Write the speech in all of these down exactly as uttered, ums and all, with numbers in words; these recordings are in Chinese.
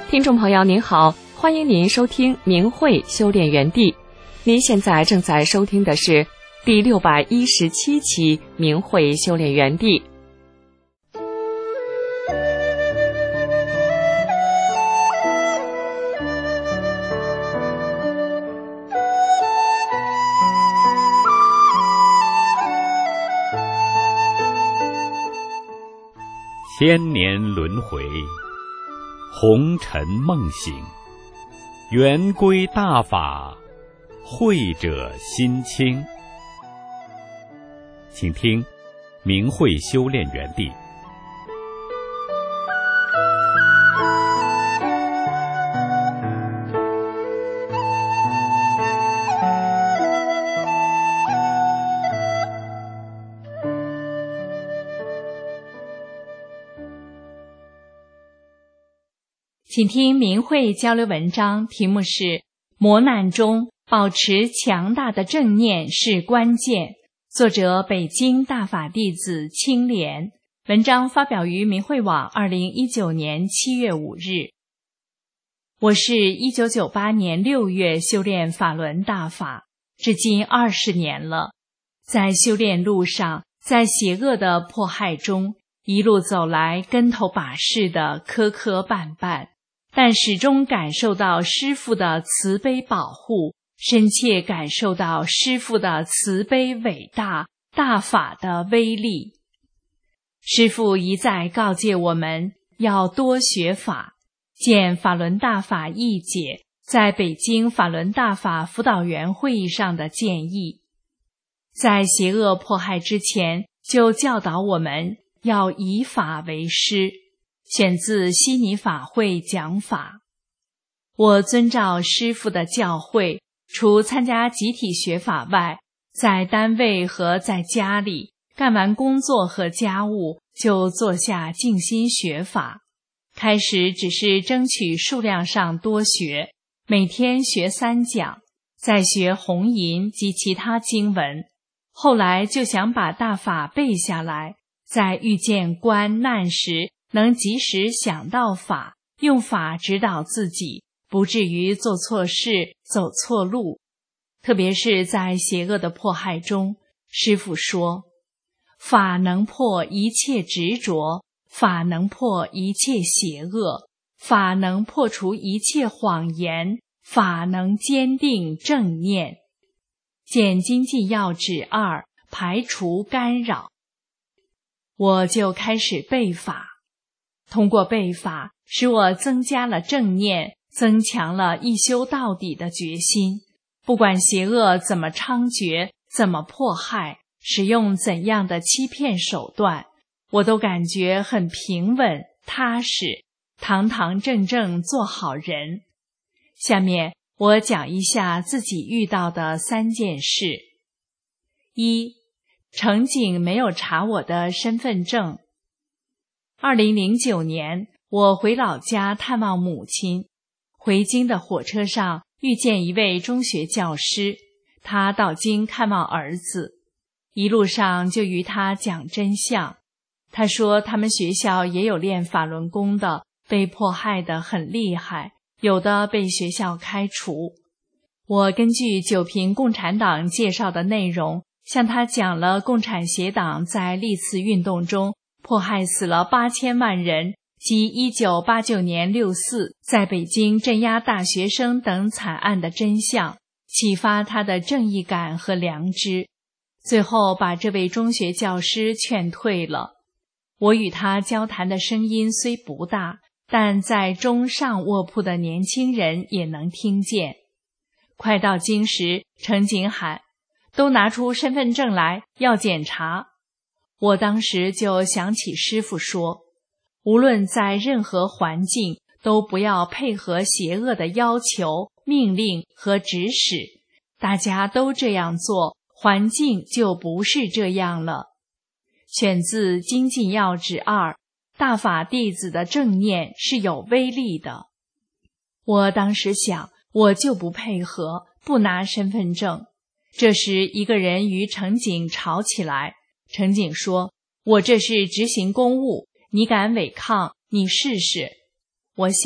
听众朋友您好，欢迎您收听明慧修炼园地。您现在正在收听的是第六百一十七期明慧修炼园地。 千年轮回，红尘梦醒，圆归大法，慧者心清。请听明慧修炼园地。 请听明慧交流文章，题目是磨难中保持强大的正念是关键，作者北京大法弟子青莲，文章发表于明慧网二零一九年七月五日。我是一九九八年六月修炼法轮大法，至今二十年了。在修炼路上，在邪恶的迫害中，一路走来跟头把式的磕磕绊绊，但始终感受到师父的慈悲保护，深切感受到师父的慈悲伟大，大法的威力。师父一再告诫我们要多学法，见法轮大法译解在北京法轮大法辅导员会议上的建议。在邪恶迫害之前，就教导我们要以法为师，选自悉尼法会讲法。我遵照师父的教诲，除参加集体学法外，在单位和在家里干完工作和家务，就坐下静心学法。开始只是争取数量上多学，每天学三讲，再学红银及其他经文。后来就想把大法背下来，在遇见关难时能及时想到法，用法指导自己，不至于做错事，走错路。特别是在邪恶的迫害中，师父说，法能破一切执着，法能破一切邪恶，法能破除一切谎言，法能坚定正念。见经济要旨二，排除干扰。我就开始背法，通过背法，使我增加了正念，增强了一修到底的决心。不管邪恶怎么猖獗，怎么迫害，使用怎样的欺骗手段，我都感觉很平稳踏实，堂堂正正做好人。下面我讲一下自己遇到的三件事。一，乘警没有查我的身份证。二零零九年，我回老家探望母亲，回京的火车上遇见一位中学教师，他到京看望儿子，一路上就与他讲真相。他说他们学校也有练法轮功的，被迫害得很厉害，有的被学校开除。我根据九评共产党介绍的内容，向他讲了共产协党在历次运动中迫害死了八千万人及一九八九年六四在北京镇压大学生等惨案的真相，启发他的正义感和良知。最后把这位中学教师劝退了。我与他交谈的声音虽不大，但在中上卧铺的年轻人也能听见。快到京时，乘警喊，都拿出身份证来，要检查。我当时就想起师父说，无论在任何环境，都不要配合邪恶的要求、命令和指使。大家都这样做，环境就不是这样了。选自经济要旨二，大法弟子的正念是有威力的。我当时想，我就不配合，不拿身份证。这时一个人与乘警吵起来，乘警说，我这是执行公务，你敢违抗，你试试。我想，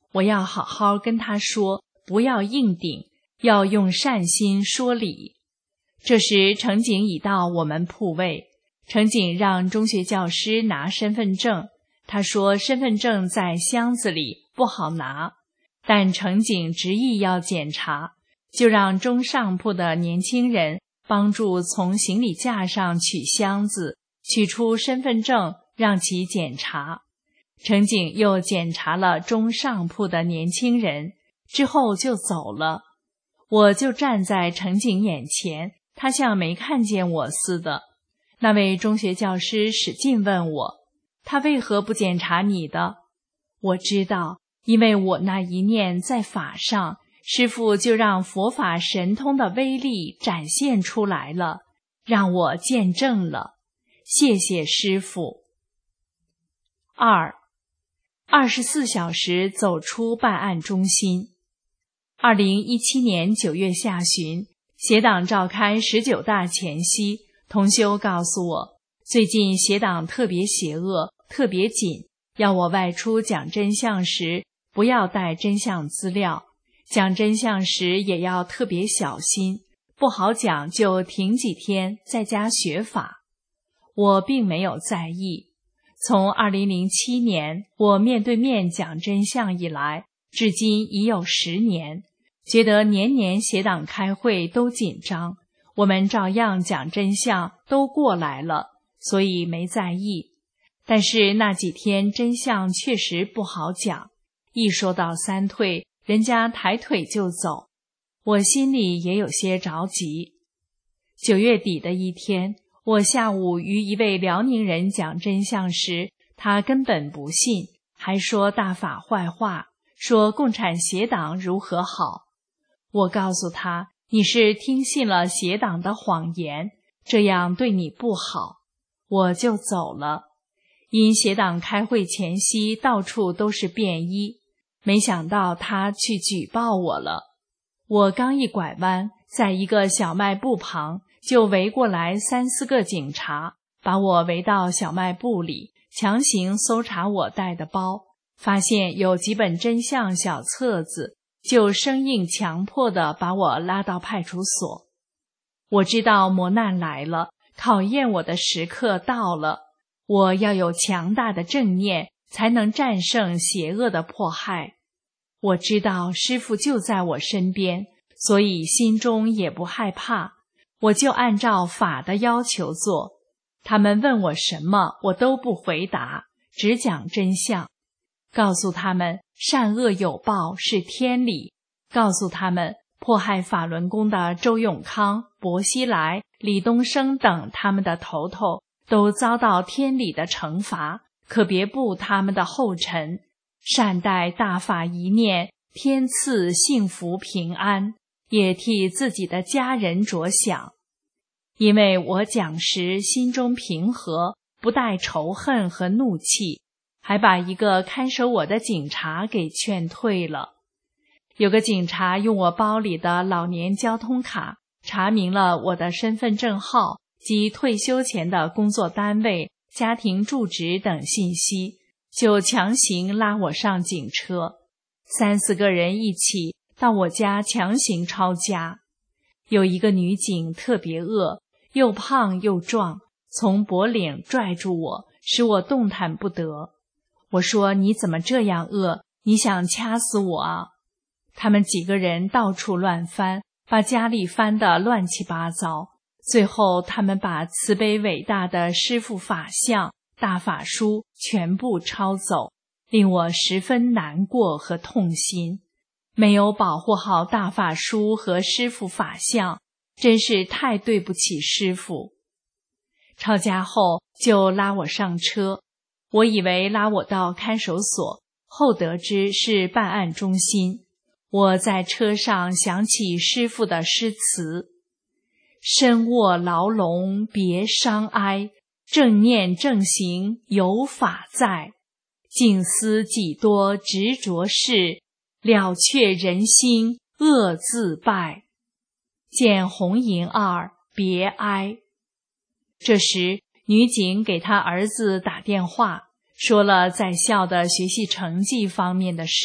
我要好好跟他说，不要硬顶，要用善心说理。这时程警已到我们铺位，程警让中学教师拿身份证，他说身份证在箱子里不好拿，但程警执意要检查，就让中上铺的年轻人帮助从行李架上取箱子，取出身份证让其检查。程警又检查了中上铺的年轻人，之后就走了。我就站在程警眼前，他像没看见我似的。那位中学教师使劲问我，他为何不检查你的？我知道，因为我那一念在法上，师父就让佛法神通的威力展现出来了，让我见证了。谢谢师父。二，二十四小时走出办案中心。二零一七年九月下旬，协党召开十九大前夕，同修告诉我，最近协党特别邪恶，特别紧，要我外出讲真相时不要带真相资料，讲真相时也要特别小心，不好讲就停几天在家学法。我并没有在意。从二零零七年我面对面讲真相以来，至今已有十年，觉得年年协党开会都紧张，我们照样讲真相都过来了，所以没在意。但是那几天真相确实不好讲，一说到三退，人家抬腿就走，我心里也有些着急。九月底的一天，我下午与一位辽宁人讲真相时，他根本不信，还说大法坏话，说共产协党如何好。我告诉他，你是听信了协党的谎言，这样对你不好，我就走了。因协党开会前夕到处都是便衣，没想到他去举报我了。我刚一拐弯，在一个小卖部旁就围过来三四个警察，把我围到小卖部里，强行搜查我带的包，发现有几本真相小册子，就生硬强迫地把我拉到派出所。我知道磨难来了，考验我的时刻到了，我要有强大的正念，才能战胜邪恶的迫害。我知道师父就在我身边，所以心中也不害怕，我就按照法的要求做。他们问我什么，我都不回答，只讲真相。告诉他们善恶有报是天理，告诉他们迫害法轮功的周永康、薄熙来、李东升等他们的头头都遭到天理的惩罚，可别步他们的后尘，善待大法一念，天赐幸福平安，也替自己的家人着想。因为我讲时心中平和，不带仇恨和怒气，还把一个看守我的警察给劝退了。有个警察用我包里的老年交通卡查明了我的身份证号及退休前的工作单位、家庭住址等信息，就强行拉我上警车，三四个人一起到我家强行抄家。有一个女警特别恶，又胖又壮，从脖领拽住我，使我动弹不得。我说，你怎么这样恶？你想掐死我啊？他们几个人到处乱翻，把家里翻得乱七八糟。最后他们把慈悲伟大的师父法相、大法书全部抄走，令我十分难过和痛心。没有保护好大法书和师父法相，真是太对不起师父。抄家后就拉我上车，我以为拉我到看守所，后得知是办案中心。我在车上想起师父的诗词：身卧牢笼别伤哀，正念正行有法在，静思几多执着事，了却人心恶自败。见红银二，别哀。这时女警给她儿子打电话，说了在校的学习成绩方面的事，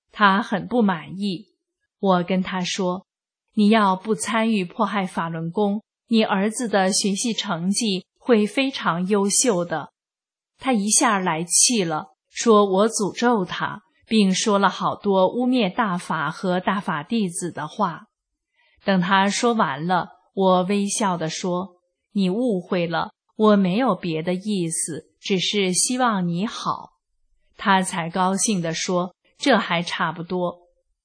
他很不满意。我跟他说，你要不参与迫害法轮功，你儿子的学习成绩会非常优秀的。他一下来气了，说我诅咒他，并说了好多污蔑大法和大法弟子的话。等他说完了，我微笑地说，你误会了，我没有别的意思，只是希望你好。他才高兴地说，这还差不多。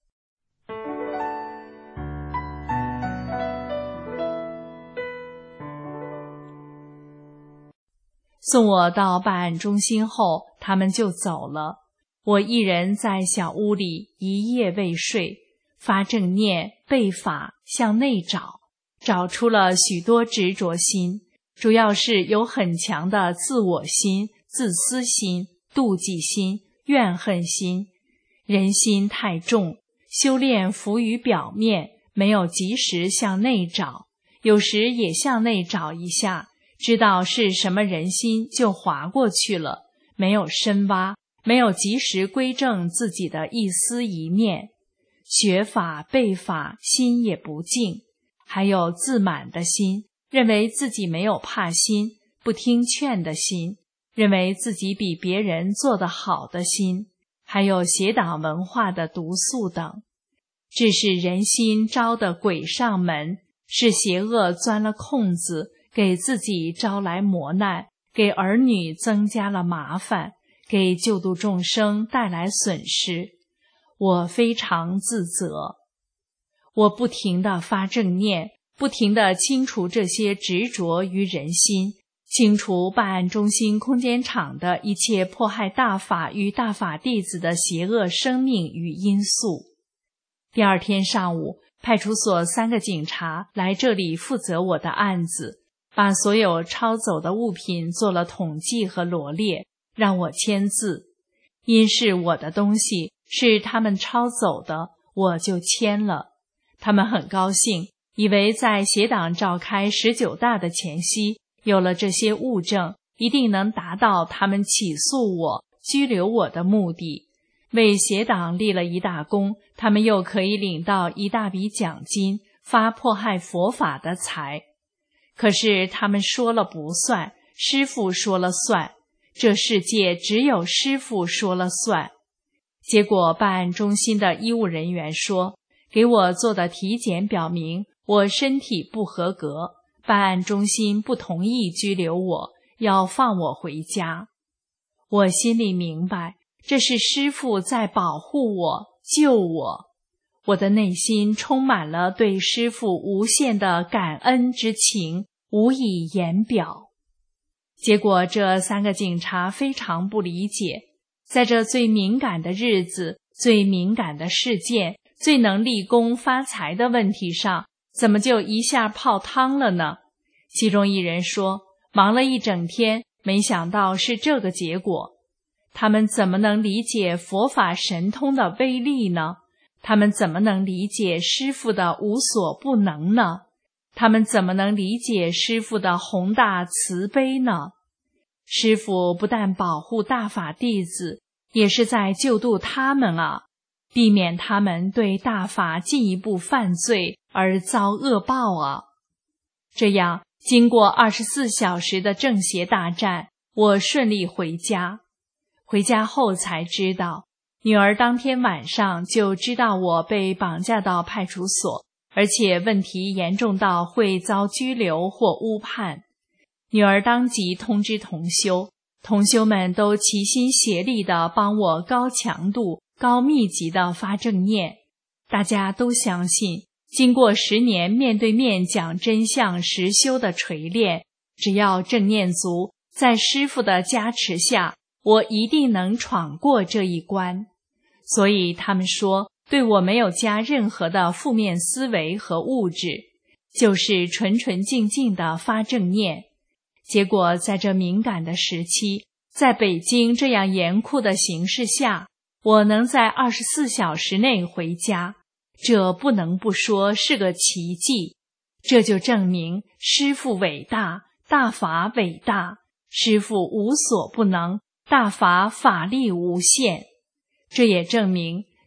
送我到办案中心后，他们就走了。我一人在小屋里一夜未睡，发正念背法，向内找，找出了许多执着心，主要是有很强的自我心、自私心、妒忌心、怨恨心，人心太重，修炼浮于表面，没有及时向内找，有时也向内找一下，知道是什么人心就划过去了，没有深挖，没有及时归正自己的一思一念。学法背法，心也不静，还有自满的心，认为自己没有怕心，不听劝的心，认为自己比别人做得好的心，还有邪党文化的毒素等。致使人心招的鬼上门，是邪恶钻了空子，给自己招来磨难，给儿女增加了麻烦，给救度众生带来损失。我非常自责。我不停地发正念，不停地清除这些执着于人心，清除办案中心空间场的一切迫害大法与大法弟子的邪恶生命与因素。第二天上午，派出所三个警察来这里负责我的案子，把所有抄走的物品做了统计和罗列，让我签字。因是我的东西，是他们抄走的，我就签了。他们很高兴，以为在邪党召开十九大的前夕，有了这些物证，一定能达到他们起诉我、拘留我的目的。为邪党立了一大功，他们又可以领到一大笔奖金，发迫害佛法的财。可是他们说了不算，师父说了算，这世界只有师父说了算。结果办案中心的医务人员说，给我做的体检表明我身体不合格，办案中心不同意拘留我，要放我回家。我心里明白，这是师父在保护我、救我。我的内心充满了对师父无限的感恩之情，无以言表。结果这三个警察非常不理解，在这最敏感的日子、最敏感的事件、最能立功发财的问题上，怎么就一下泡汤了呢？其中一人说，忙了一整天，没想到是这个结果。他们怎么能理解佛法神通的威力呢？他们怎么能理解师父的无所不能呢？他们怎么能理解师父的宏大慈悲呢？师父不但保护大法弟子，也是在救度他们啊，避免他们对大法进一步犯罪而遭恶报啊。这样，经过二十四小时的正邪大战，我顺利回家。回家后才知道，女儿当天晚上就知道我被绑架到派出所，而且问题严重到会遭拘留或误判。女儿当即通知同修，同修们都齐心协力地帮我高强度、高密集地发正念。大家都相信，经过十年面对面讲真相实修的锤炼，只要正念足，在师父的加持下，我一定能闯过这一关。所以他们说，对我没有加任何的负面思维和物质，就是纯纯净净的发正念。结果在这敏感的时期，在北京这样严酷的形势下，我能在二十四小时内回家，这不能不说是个奇迹。这就证明师父伟大，大法伟大，师父无所不能，大法法力无限。这也证明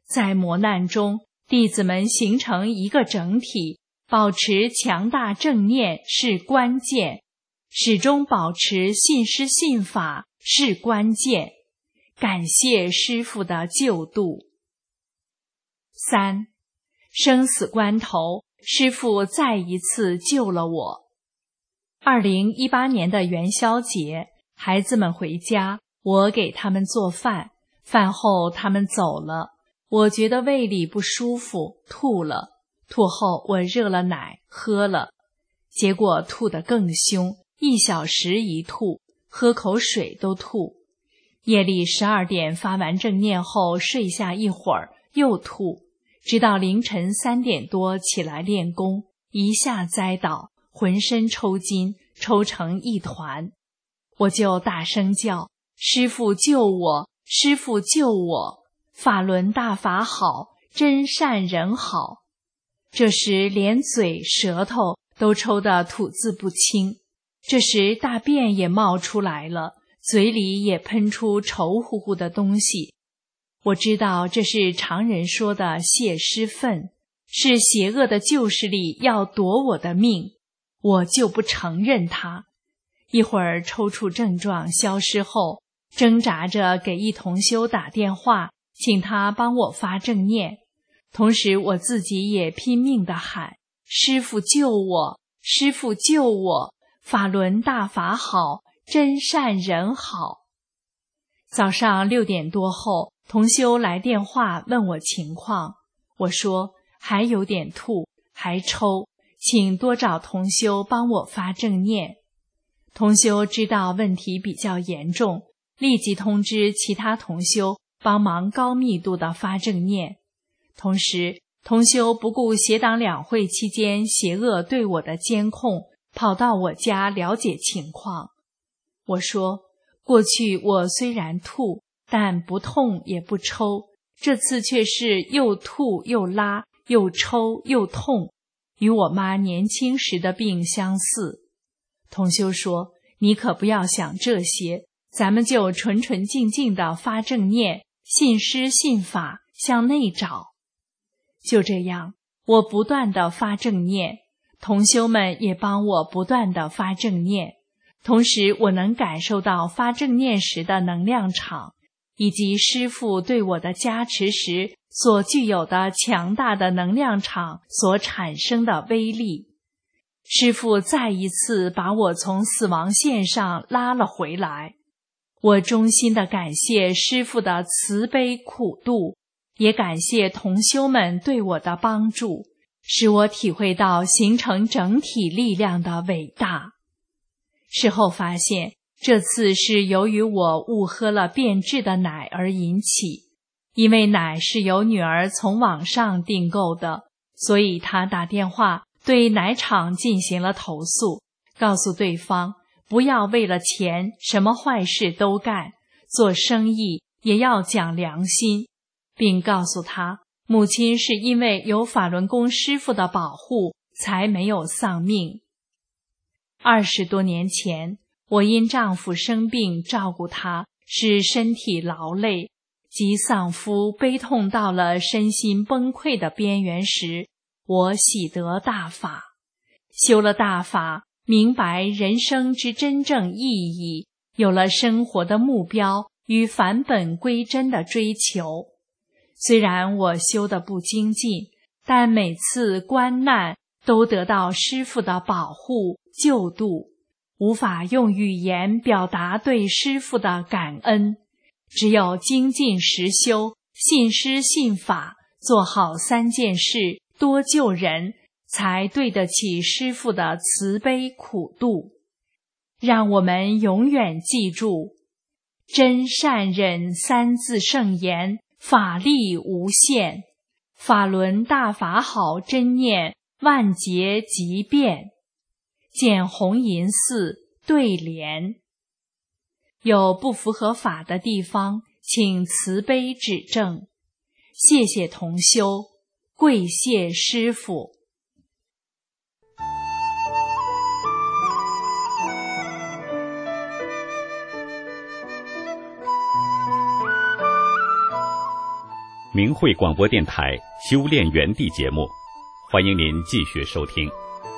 在磨难中，弟子们形成一个整体，保持强大正念是关键，始终保持信师信法是关键。感谢师父的救度。三，生死关头，师父再一次救了我。二零一八年的元宵节，孩子们回家，我给他们做饭，饭后他们走了，我觉得胃里不舒服，吐了。吐后我热了奶喝了，结果吐得更凶，一小时一吐，喝口水都吐。夜里十二点发完正念后睡下一会儿又吐，直到凌晨三点多起来练功，一下栽倒，浑身抽筋，抽成一团。我就大声叫：师父救我，师父救我，法轮大法好，真善人好。这时连嘴舌头都抽得吐字不清，这时大便也冒出来了，嘴里也喷出稠乎乎的东西。我知道这是常人说的泄尸愤，是邪恶的旧势力要夺我的命，我就不承认它。一会儿抽搐症状消失后，挣扎着给一同修打电话，请他帮我发正念。同时我自己也拼命地喊：师父救我，师父救我，法轮大法好，真善人好。早上六点多后，同修来电话问我情况，我说还有点吐，还抽，请多找同修帮我发正念。同修知道问题比较严重，立即通知其他同修帮忙高密度的发正念。同时，同修不顾协党两会期间邪恶对我的监控，跑到我家了解情况。我说，过去我虽然吐，但不痛也不抽，这次却是又吐又拉，又抽又痛，与我妈年轻时的病相似。同修说，你可不要想这些，咱们就纯纯净净地发正念，信师信法，向内找。就这样，我不断地发正念，同修们也帮我不断地发正念。同时我能感受到发正念时的能量场，以及师父对我的加持时所具有的强大的能量场所产生的威力。师父再一次把我从死亡线上拉了回来。我衷心地感谢师父的慈悲苦度，也感谢同修们对我的帮助，使我体会到形成整体力量的伟大。事后发现，这次是由于我误喝了变质的奶而引起，因为奶是由女儿从网上订购的，所以她打电话对奶厂进行了投诉，告诉对方不要为了钱什么坏事都干，做生意也要讲良心，并告诉他母亲是因为有法轮功师父的保护才没有丧命。二十多年前，我因丈夫生病照顾他，使身体劳累，及丧夫悲痛到了身心崩溃的边缘时，我喜得大法，修了大法，明白人生之真正意义，有了生活的目标与返本归真的追求。虽然我修得不精进，但每次关难都得到师父的保护救度，无法用语言表达对师父的感恩。只有精进实修，信师信法，做好三件事，多救人，才对得起师父的慈悲苦度。让我们永远记住，真善忍三字圣言，法力无限，法轮大法好真念，万劫即变。见红银寺对联。有不符合法的地方，请慈悲指正。谢谢同修，跪谢师父。 明慧广播电台修炼园地节目，欢迎您继续收听。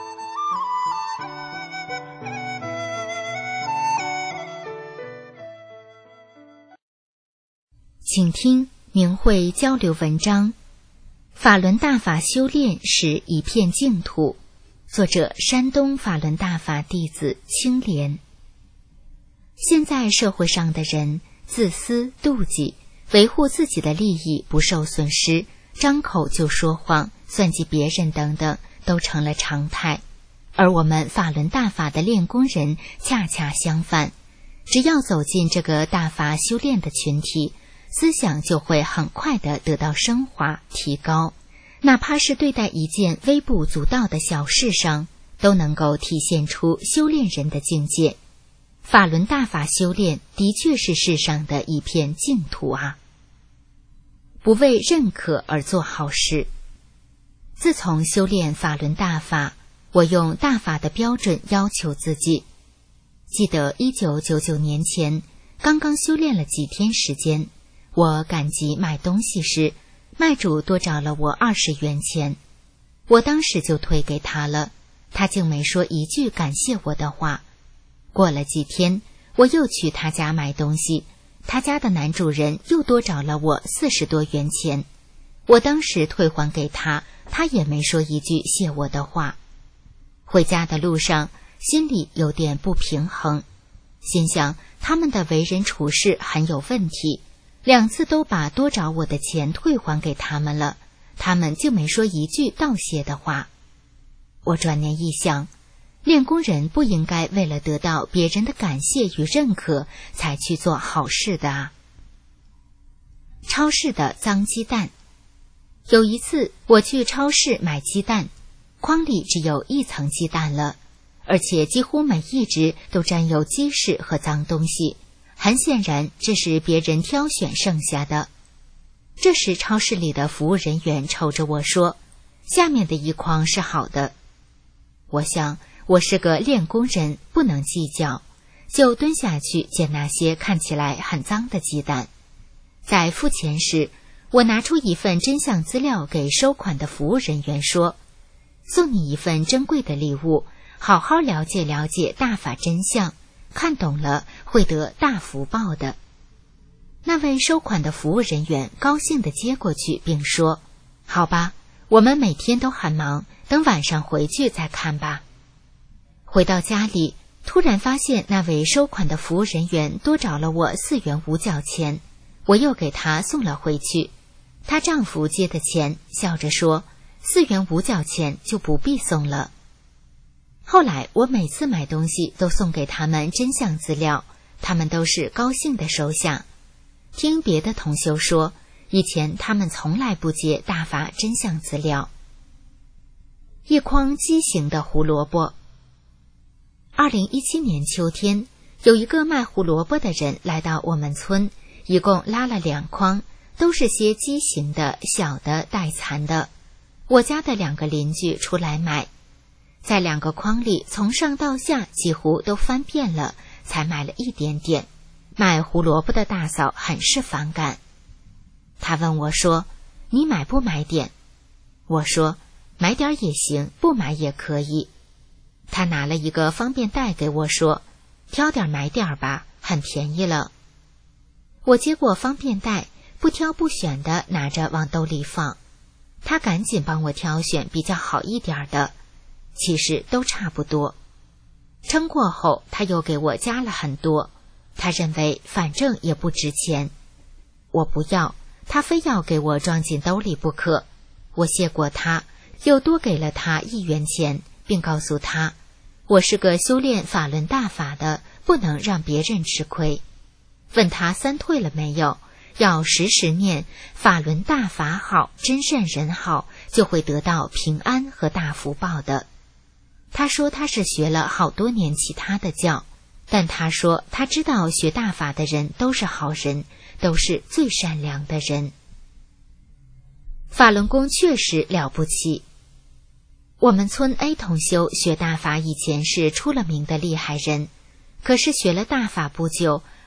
请听明慧交流文章，法轮大法修炼是一片净土，作者山东法轮大法弟子青莲。现在社会上的人自私妒忌，维护自己的利益不受损失，张口就说谎，算计别人等等，都成了常态。而我们法轮大法的练功人恰恰相反，只要走进这个大法修炼的群体，思想就会很快地得到升华提高，哪怕是对待一件微不足道的小事上，都能够体现出修炼人的境界。法轮大法修炼的确是世上的一片净土啊！不为认可而做好事。自从修炼法轮大法，我用大法的标准要求自己。记得一九九九年前，刚刚修炼了几天时间，我赶集买东西时，卖主多找了我二十元钱，我当时就退给他了，他竟没说一句感谢我的话。过了几天，我又去他家买东西，他家的男主人又多找了我四十多元钱，我当时退还给他，他也没说一句谢我的话。回家的路上，心里有点不平衡，心想他们的为人处事很有问题，两次都把多找我的钱退还给他们了，他们就没说一句道谢的话。我转念一想，练功人不应该为了得到别人的感谢与认可才去做好事的啊。超市的脏鸡蛋。有一次我去超市买鸡蛋，筐里只有一层鸡蛋了，而且几乎每一只都沾有鸡屎和脏东西，很显然这是别人挑选剩下的。这时超市里的服务人员瞅着我说，下面的一筐是好的。我想我是个练功人，不能计较，就蹲下去捡那些看起来很脏的鸡蛋。在付钱时，我拿出一份真相资料给收款的服务人员说，送你一份珍贵的礼物，好好了解了解大法真相，看懂了会得大福报的。那位收款的服务人员高兴地接过去，并说，好吧，我们每天都很忙，等晚上回去再看吧。回到家里，突然发现那位收款的服务人员多找了我四元五角钱，我又给他送了回去。她丈夫接的钱，笑着说，四元五角钱就不必送了。后来我每次买东西都送给他们真相资料，他们都是高兴地收下。听别的同修说，以前他们从来不接大法真相资料。一筐畸形的胡萝卜。二零一七年秋天，有一个卖胡萝卜的人来到我们村，一共拉了两筐，都是些畸形的小的带残的。我家的两个邻居出来买，在两个筐里从上到下几乎都翻遍了，才买了一点点。卖胡萝卜的大嫂很是反感，她问我说，你买不买点？我说，买点也行，不买也可以。她拿了一个方便袋给我说，挑点买点吧，很便宜了。我接过方便袋，不挑不选的拿着往兜里放。她赶紧帮我挑选比较好一点的，其实都差不多。称过后，她又给我加了很多，她认为反正也不值钱。我不要，她非要给我装进兜里不可。我谢过她，又多给了她一元钱，并告诉她，我是个修炼法轮大法的，不能让别人吃亏。问她三退了没有，要时时念法轮大法好，真善人好，就会得到平安和大福报的。她说她是学了好多年其他的教，但她说她知道学大法的人都是好人，都是最善良的人。法轮功确实了不起。我们村 A 同修学大法以前是出了名的厉害人，可是学了大法不久，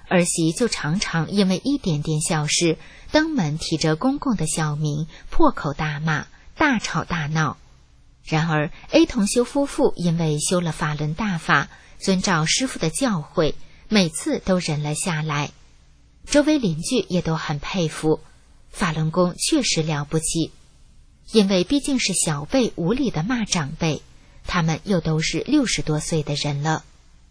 儿媳就常常因为一点点小事，登门提着公公的小名，破口大骂，大吵大闹。然而 A 同修夫妇因为修了法轮大法，遵照师父的教诲，每次都忍了下来。周围邻居也都很佩服，法轮功确实了不起。因为毕竟是小辈无理的骂长辈，他们又都是六十多岁的人了。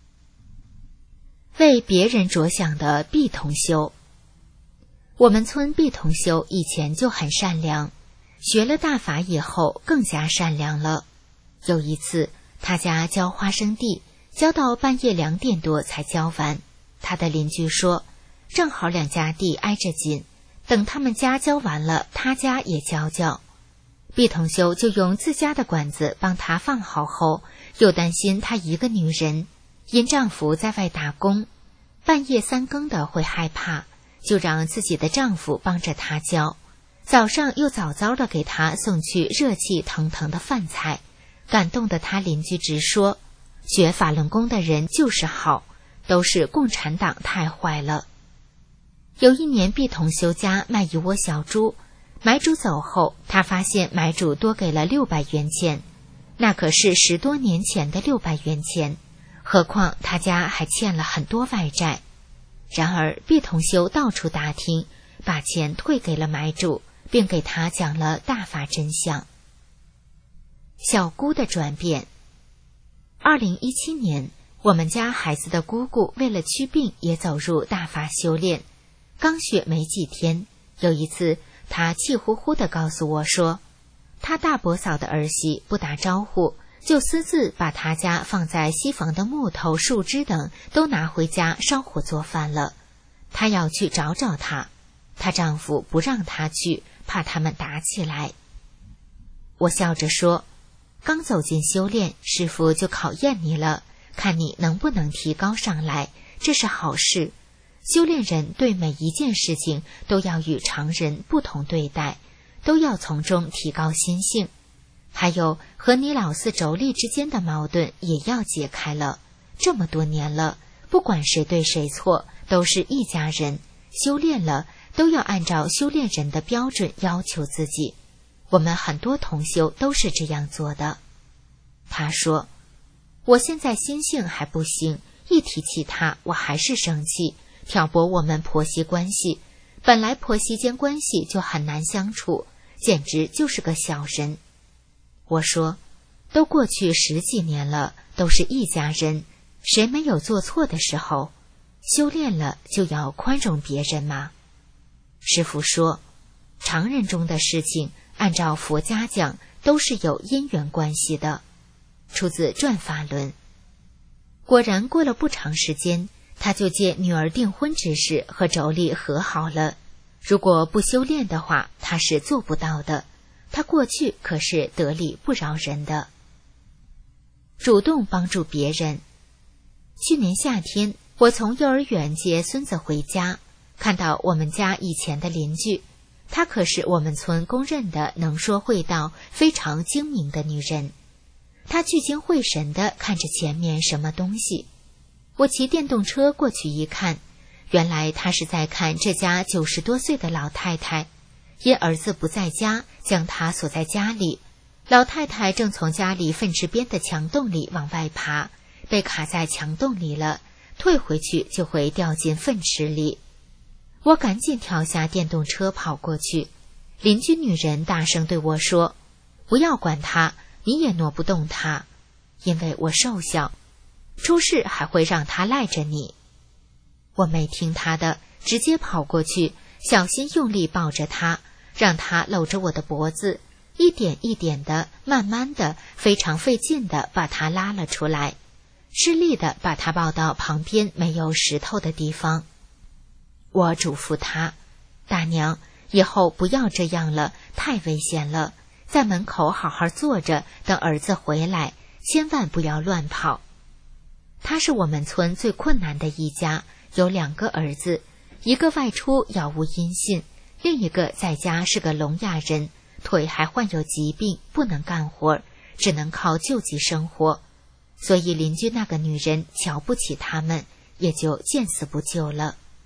为别人着想的毕同修。我们村毕同修以前就很善良，学了大法以后更加善良了。有一次他家浇花生地，浇到半夜两点多才浇完。他的邻居说，正好两家地挨着近，等他们家浇完了，他家也浇浇。毕同修就用自家的管子帮他放好后，又担心她一个女人，因丈夫在外打工，半夜三更的会害怕，就让自己的丈夫帮着她浇。早上又早早的给她送去热气腾腾的饭菜，感动的她邻居直说，学法轮功的人就是好，都是共产党太坏了。有一年毕同修家卖一窝小猪，买主走后，他发现买主多给了六百元钱，那可是十多年前的六百元钱，何况他家还欠了很多外债。然而毕同修到处打听，把钱退给了买主，并给他讲了大法真相。小姑的转变。二零一七年，我们家孩子的姑姑为了祛病也走入大法修炼，刚学没几天，有一次他气呼呼地告诉我说，他大伯嫂的儿媳不打招呼，就私自把他家放在西房的木头、树枝等都拿回家烧火做饭了。他要去找找他，她丈夫不让她去，怕他们打起来。我笑着说，刚走进修炼，师父就考验你了，看你能不能提高上来，这是好事。修炼人对每一件事情都要与常人不同对待，都要从中提高心性。还有和你老四妯娌之间的矛盾也要解开了，这么多年了，不管谁对谁错，都是一家人，修炼了都要按照修炼人的标准要求自己。我们很多同修都是这样做的。他说，我现在心性还不行，一提起他我还是生气，挑拨我们婆媳关系，本来婆媳间关系就很难相处，简直就是个小人。我说，都过去十几年了，都是一家人，谁没有做错的时候？修炼了就要宽容别人吗？师父说，常人中的事情按照佛家讲都是有因缘关系的。出自《转法轮》。果然过了不长时间，他就借女儿订婚之事和妯娌和好了。如果不修炼的话，他是做不到的。他过去可是得理不饶人的。主动帮助别人。去年夏天，我从幼儿园接孙子回家，看到我们家以前的邻居，她可是我们村公认的能说会道、非常精明的女人。她聚精会神地看着前面什么东西。我骑电动车过去一看，原来她是在看这家九十多岁的老太太，因儿子不在家，将她锁在家里。老太太正从家里粪池边的墙洞里往外爬，被卡在墙洞里了，退回去就会掉进粪池里。我赶紧跳下电动车跑过去，邻居女人大声对我说，不要管她，你也挪不动她，因为我瘦小，出事还会让她赖着你。我没听她的，直接跑过去，小心用力抱着她，让她搂着我的脖子，一点一点的，慢慢的，非常费劲的把她拉了出来，吃力的把她抱到旁边没有石头的地方。我嘱咐她，大娘，以后不要这样了，太危险了，在门口好好坐着，等儿子回来，千万不要乱跑。他是我们村最困难的一家，有两个儿子，一个外出杳无音信，另一个在家是个聋哑人，腿还患有疾病，不能干活，只能靠救济生活。所以邻居那个女人瞧不起他们，也就见死不救了。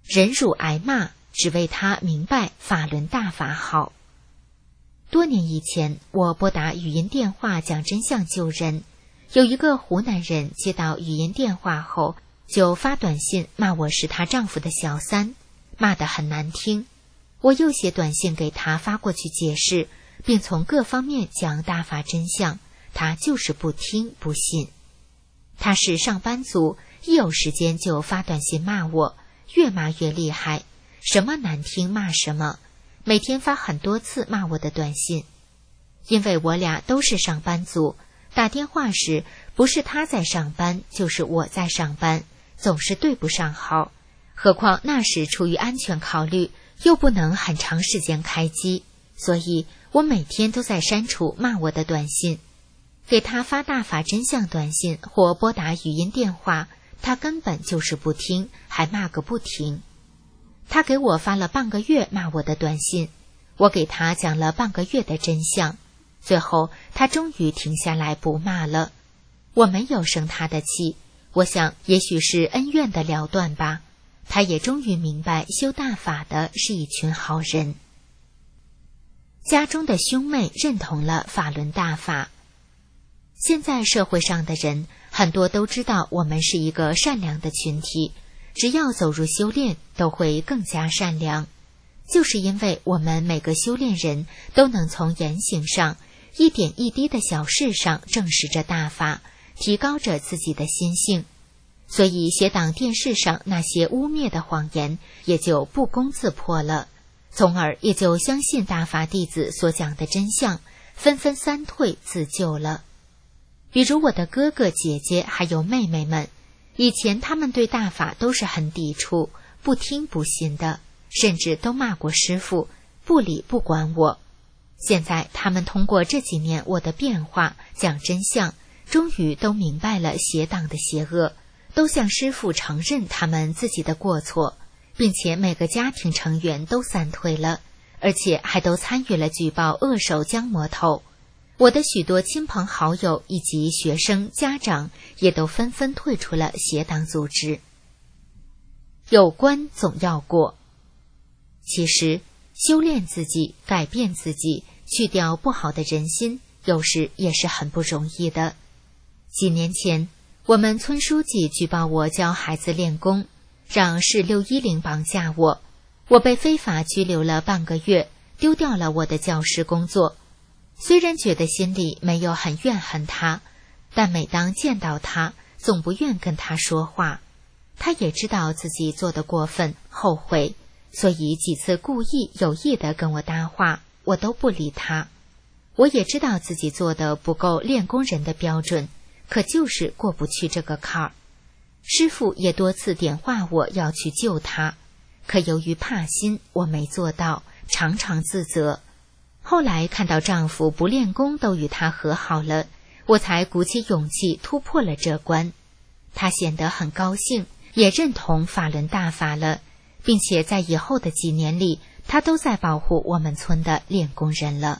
忍辱挨骂，只为他明白法轮大法好。多年以前，我拨打语音电话讲真相救人，有一个湖南人接到语音电话后，就发短信骂我是她丈夫的小三，骂得很难听。我又写短信给他发过去解释，并从各方面讲大法真相，他就是不听不信。他是上班族，一有时间就发短信骂我，越骂越厉害，什么难听骂什么，每天发很多次骂我的短信。因为我俩都是上班族，打电话时不是他在上班就是我在上班，总是对不上号。何况那时出于安全考虑，又不能很长时间开机，所以我每天都在删除骂我的短信。给他发大法真相短信或拨打语音电话，他根本就是不听，还骂个不停。他给我发了半个月骂我的短信，我给他讲了半个月的真相，最后他终于停下来不骂了。我没有生他的气，我想也许是恩怨的了断吧，他也终于明白修大法的是一群好人。家中的兄妹认同了法轮大法。现在社会上的人很多都知道我们是一个善良的群体，只要走入修炼都会更加善良，就是因为我们每个修炼人都能从言行上一点一滴的小事上证实着大法，提高着自己的心性，所以邪党电视上那些污蔑的谎言也就不攻自破了，从而也就相信大法弟子所讲的真相，纷纷三退自救了。比如我的哥哥姐姐还有妹妹们，以前他们对大法都是很抵触，不听不信的，甚至都骂过师父，不理不管我。现在他们通过这几年我的变化讲真相，终于都明白了邪党的邪恶，都向师父承认他们自己的过错，并且每个家庭成员都散退了，而且还都参与了举报恶手将魔头。我的许多亲朋好友以及学生家长也都纷纷退出了邪党组织。有关总要过。其实修炼自己，改变自己，去掉不好的人心，有时也是很不容易的。几年前，我们村书记举报我教孩子练功，让市六一零绑架我，我被非法拘留了半个月，丢掉了我的教师工作。虽然觉得心里没有很怨恨他，但每当见到他，总不愿跟他说话。他也知道自己做得过分，后悔，所以几次故意有意地跟我搭话，我都不理他。我也知道自己做的不够练功人的标准，可就是过不去这个坎儿。师父也多次点化我要去救他，可由于怕心，我没做到，常常自责。后来看到丈夫不练功都与他和好了，我才鼓起勇气突破了这关。他显得很高兴，也认同法轮大法了，并且在以后的几年里，他都在保护我们村的练功人了。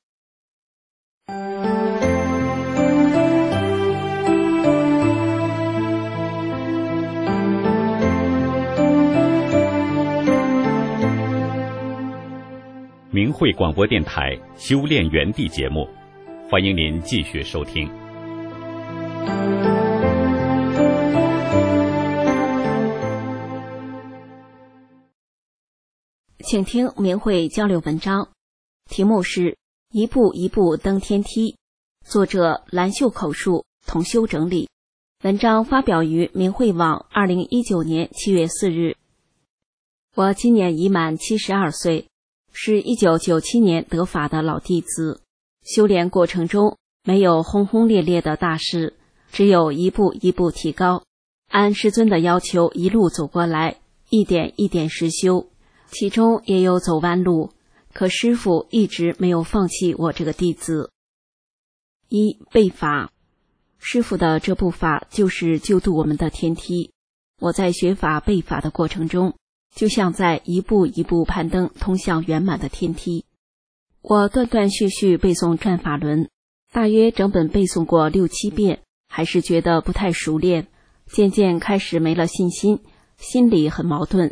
明慧广播电台修炼园地节目，欢迎您继续收听。 请听明慧交流文章，题目是一步一步登天梯，作者蓝秀口述，同修整理。文章发表于明慧网二零一九年七月四日。我今年已满七十二岁，是一九九七年得法的老弟子。修炼过程中没有轰轰烈烈的大事，只有一步一步提高，按师尊的要求一路走过来，一点一点实修，其中也有走弯路，可师父一直没有放弃我这个弟子。一、背法。师父的这部法就是救度我们的天梯。我在学法背法的过程中，就像在一步一步攀登通向圆满的天梯。我断断续续背诵转法轮，大约整本背诵过六七遍，还是觉得不太熟练，渐渐开始没了信心，心里很矛盾，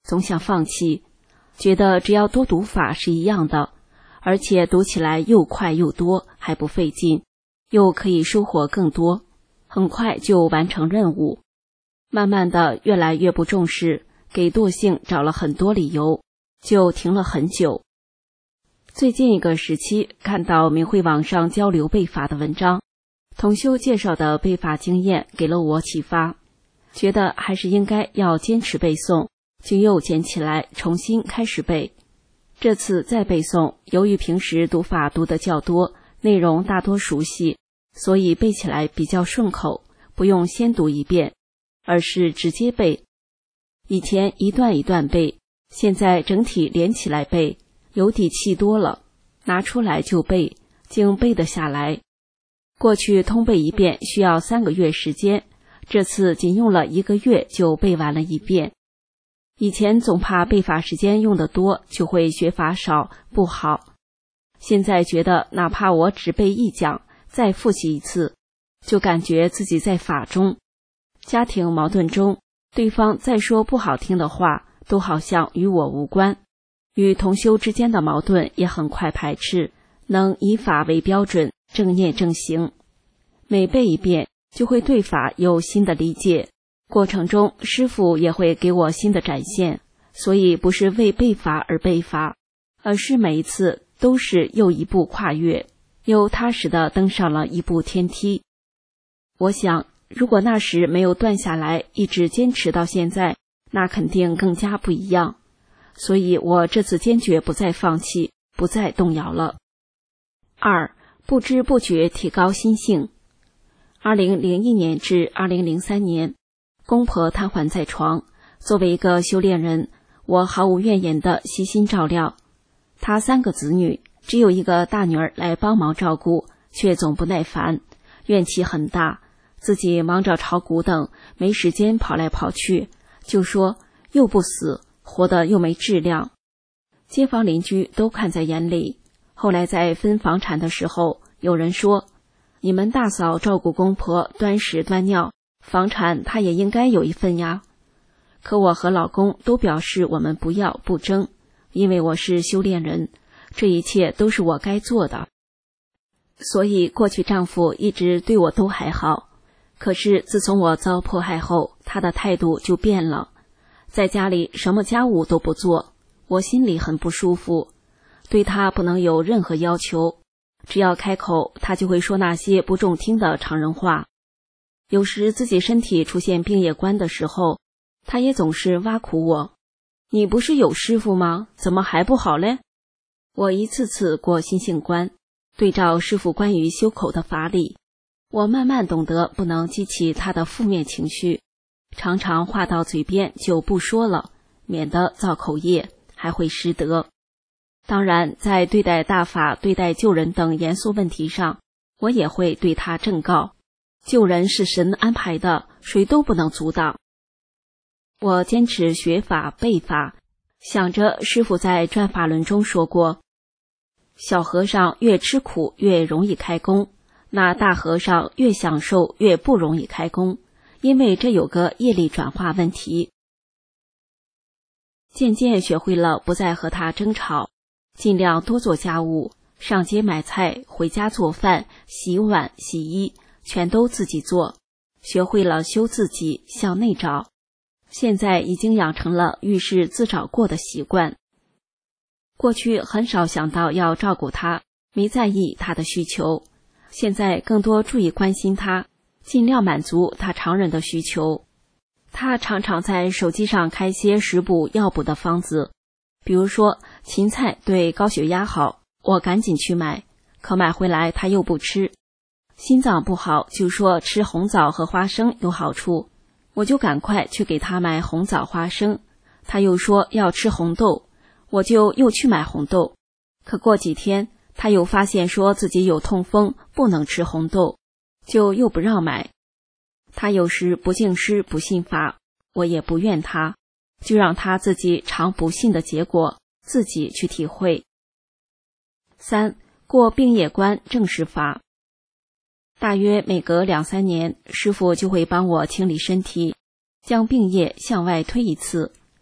总想放弃，觉得只要多读法是一样的，而且读起来又快又多，还不费劲，又可以收获更多，很快就完成任务。慢慢的越来越不重视，给惰性找了很多理由，就停了很久。最近一个时期看到明慧网上交流背法的文章，同修介绍的背法经验给了我启发，觉得还是应该要坚持背诵，就又捡起来重新开始背。这次再背诵，由于平时读法读得较多，内容大多熟悉，所以背起来比较顺口，不用先读一遍，而是直接背。以前一段一段背，现在整体连起来背，有底气多了，拿出来就背，竟背得下来。过去通背一遍需要三个月时间，这次仅用了一个月就背完了一遍。以前总怕背法时间用得多，就会学法少，不好。现在觉得哪怕我只背一讲，再复习一次，就感觉自己在法中。家庭矛盾中，对方再说不好听的话，都好像与我无关。与同修之间的矛盾也很快排斥，能以法为标准，正念正行。每背一遍，就会对法有新的理解，过程中师父也会给我新的展现，所以不是为背法而背法，而是每一次都是又一步跨越，又踏实地登上了一步天梯。我想，如果那时没有断下来，一直坚持到现在，那肯定更加不一样。所以我这次坚决不再放弃，不再动摇了。二，不知不觉提高心性。二零零一年至二零零三年，公婆瘫痪在床，作为一个修炼人，我毫无怨言地悉心照料。他三个子女，只有一个大女儿来帮忙照顾，却总不耐烦，怨气很大，自己忙着炒股等，没时间跑来跑去，就说又不死，活得又没质量。街坊邻居都看在眼里。后来在分房产的时候，有人说，你们大嫂照顾公婆，端屎端尿，房产她也应该有一份呀。可我和老公都表示我们不要不争，因为我是修炼人，这一切都是我该做的。所以过去丈夫一直对我都还好，可是自从我遭迫害后，他的态度就变了，在家里什么家务都不做，我心里很不舒服，对他不能有任何要求，只要开口，他就会说那些不中听的常人话。有时自己身体出现病业关的时候，他也总是挖苦我，你不是有师傅吗？怎么还不好嘞？我一次次过心性关，对照师傅关于修口的法理，我慢慢懂得不能激起他的负面情绪，常常话到嘴边就不说了，免得造口业，还会失德。当然，在对待大法、对待救人等严肃问题上，我也会对他正告，救人是神安排的，谁都不能阻挡。我坚持学法背法，想着师父在转法轮中说过，小和尚越吃苦越容易开工，那大和尚越享受越不容易开工，因为这有个业力转化问题。渐渐学会了不再和他争吵，尽量多做家务，上街买菜，回家做饭，洗碗洗衣，全都自己做，学会了修自己，向内找。现在已经养成了遇事自找过的习惯。过去很少想到要照顾他，没在意他的需求，现在更多注意关心他，尽量满足他常人的需求。他常常在手机上开些食补药补的方子，比如说芹菜对高血压好，我赶紧去买，可买回来他又不吃。心脏不好，就说吃红枣和花生有好处，我就赶快去给他买红枣花生，他又说要吃红豆，我就又去买红豆。可过几天他又发现说自己有痛风，不能吃红豆，就又不让买。他有时不敬师不信法，我也不怨他，就让他自己尝不幸的结果，自己去体会。三，过病业关正视法。大约每隔两三年，师父就会帮我清理身体，将病业向外推一次。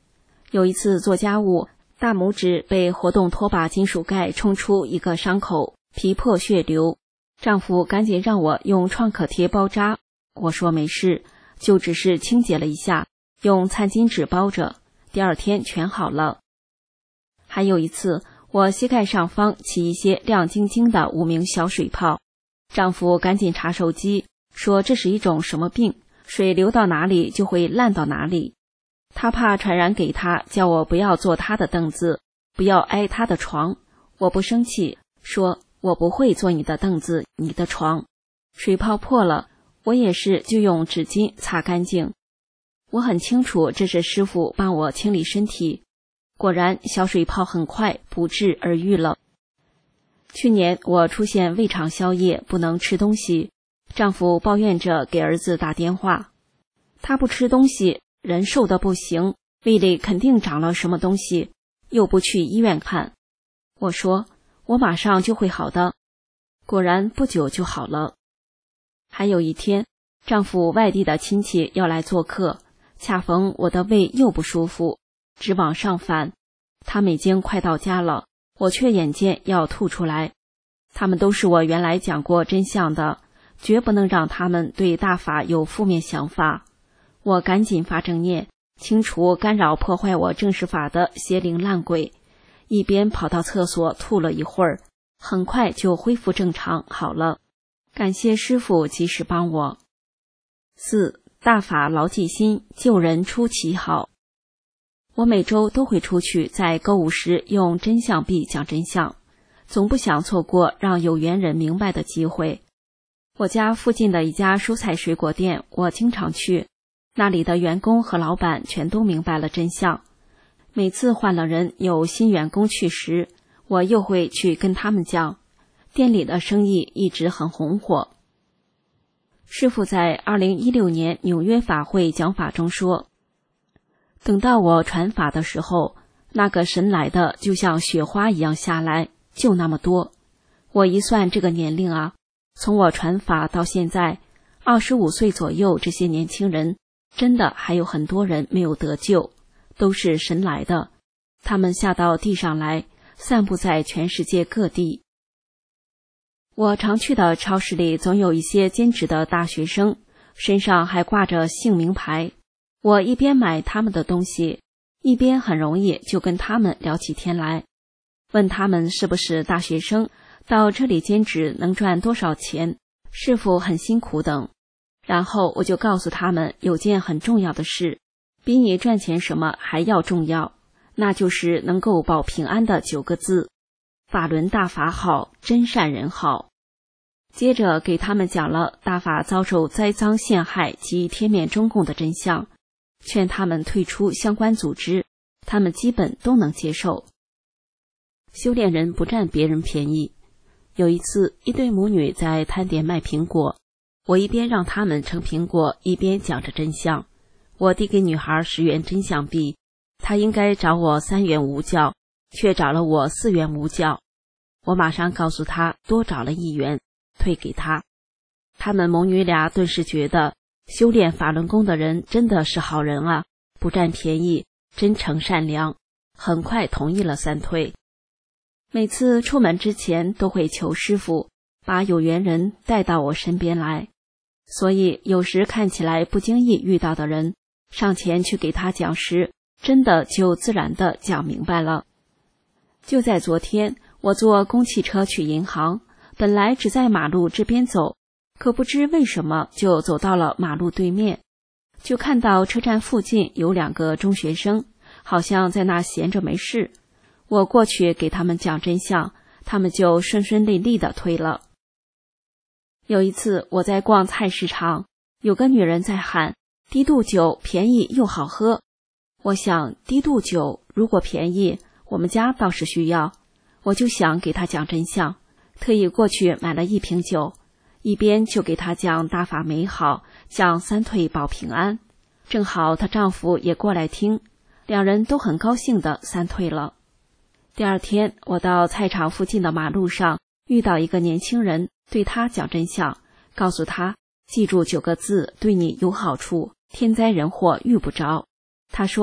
有一次做家务，大拇指被活动拖把金属盖冲出一个伤口，皮破血流，丈夫赶紧让我用创可贴包扎，我说没事，就只是清洁了一下，用餐巾纸包着，第二天全好了。还有一次，我膝盖上方起一些亮晶晶的无名小水泡，丈夫赶紧查手机，说这是一种什么病，水流到哪里就会烂到哪里。他怕传染给他，叫我不要坐他的凳子，不要挨他的床。我不生气，说我不会坐你的凳子，你的床。水泡破了，我也是就用纸巾擦干净。我很清楚这是师傅帮我清理身体，果然小水泡很快不治而愈了。去年我出现胃肠消液，不能吃东西，丈夫抱怨着给儿子打电话，他不吃东西，人瘦得不行，胃里肯定长了什么东西，又不去医院看。我说我马上就会好的，果然不久就好了。还有一天，丈夫外地的亲戚要来做客，恰逢我的胃又不舒服，直往上反，他们已经快到家了，我却眼见要吐出来。他们都是我原来讲过真相的，绝不能让他们对大法有负面想法。我赶紧发正念，清除干扰破坏我正实法的邪灵烂鬼，一边跑到厕所吐了一会儿，很快就恢复正常好了。感谢师父及时帮我。四、大法牢记心，救人出奇好。我每周都会出去，在购物时用真相币讲真相，总不想错过让有缘人明白的机会。我家附近的一家蔬菜水果店，我经常去，那里的员工和老板全都明白了真相。每次换了人，有新员工去时，我又会去跟他们讲，店里的生意一直很红火。师父在二零一六年纽约法会讲法中说，等到我传法的时候，那个神来的就像雪花一样下来，就那么多。我一算这个年龄啊，从我传法到现在，二十五岁左右，这些年轻人真的还有很多人没有得救，都是神来的，他们下到地上来，散布在全世界各地。我常去的超市里总有一些兼职的大学生，身上还挂着姓名牌。我一边买他们的东西，一边很容易就跟他们聊起天来，问他们是不是大学生，到这里兼职能赚多少钱，是否很辛苦等。然后我就告诉他们有件很重要的事，比你赚钱什么还要重要，那就是能够保平安的九个字：法轮大法好，真善人好。接着给他们讲了大法遭受栽赃陷害及天面中共的真相，劝他们退出相关组织，他们基本都能接受。修炼人不占别人便宜。有一次，一对母女在摊点卖苹果，我一边让他们称苹果，一边讲着真相。我递给女孩十元真相币，她应该找我三元无教，却找了我四元无教。我马上告诉她多找了一元，退给她。他们母女俩顿时觉得修炼法轮功的人真的是好人啊，不占便宜，真诚善良，很快同意了三退。每次出门之前都会求师父把有缘人带到我身边来，所以有时看起来不经意遇到的人，上前去给他讲时，真的就自然地讲明白了。就在昨天，我坐公汽车去银行，本来只在马路这边走，可不知为什么就走到了马路对面，就看到车站附近有两个中学生，好像在那闲着没事。我过去给他们讲真相，他们就顺顺利利地退了。有一次我在逛菜市场，有个女人在喊低度酒便宜又好喝。我想低度酒如果便宜，我们家倒是需要，我就想给她讲真相，特意过去买了一瓶酒，一边就给她讲大法美好，讲三退保平安。正好她丈夫也过来听，两人都很高兴的三退了。第二天，我到菜场附近的马路上遇到一个年轻人，对他讲真相，告诉他记住九个字对你有好处，天灾人祸遇不着。他说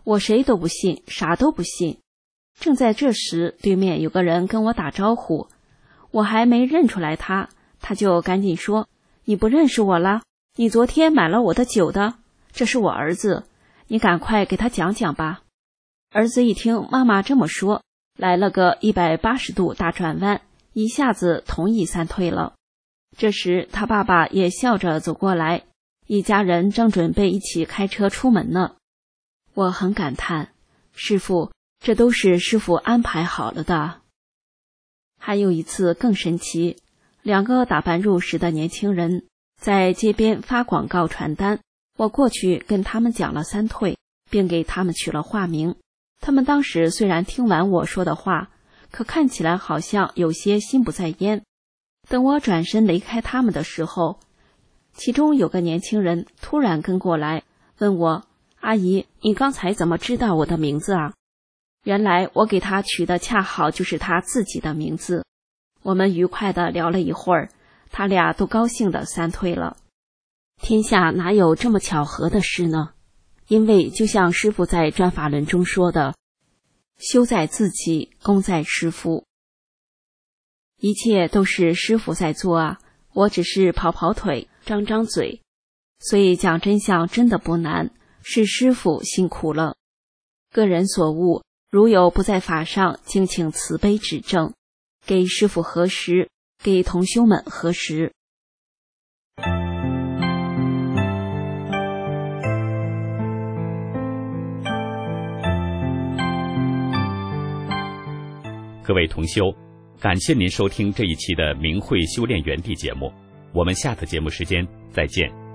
我谁都不信，啥都不信。正在这时，对面有个人跟我打招呼，我还没认出来他，他就赶紧说：你不认识我了？你昨天买了我的酒的，这是我儿子，你赶快给他讲讲吧。儿子一听妈妈这么说，来了个一百八十度大转弯，一下子同意三退了。这时他爸爸也笑着走过来，一家人正准备一起开车出门呢。我很感叹，师父，这都是师父安排好了的。还有一次更神奇，两个打扮入时的年轻人在街边发广告传单，我过去跟他们讲了三退，并给他们取了化名。他们当时虽然听完我说的话，可看起来好像有些心不在焉。等我转身离开他们的时候，其中有个年轻人突然跟过来问我：阿姨，你刚才怎么知道我的名字啊？原来我给他取的恰好就是他自己的名字。我们愉快地聊了一会儿，他俩都高兴地三退了。天下哪有这么巧合的事呢？因为就像师父在转法轮中说的，修在自己，功在师父。一切都是师父在做啊，我只是跑跑腿，张张嘴。所以讲真相真的不难，是师父辛苦了。个人所悟，如有不在法上，敬请慈悲指正，给师父核实，给同修们核实。 各位同修，感谢您收听这一期的明慧修炼园地节目，我们下次节目时间再见。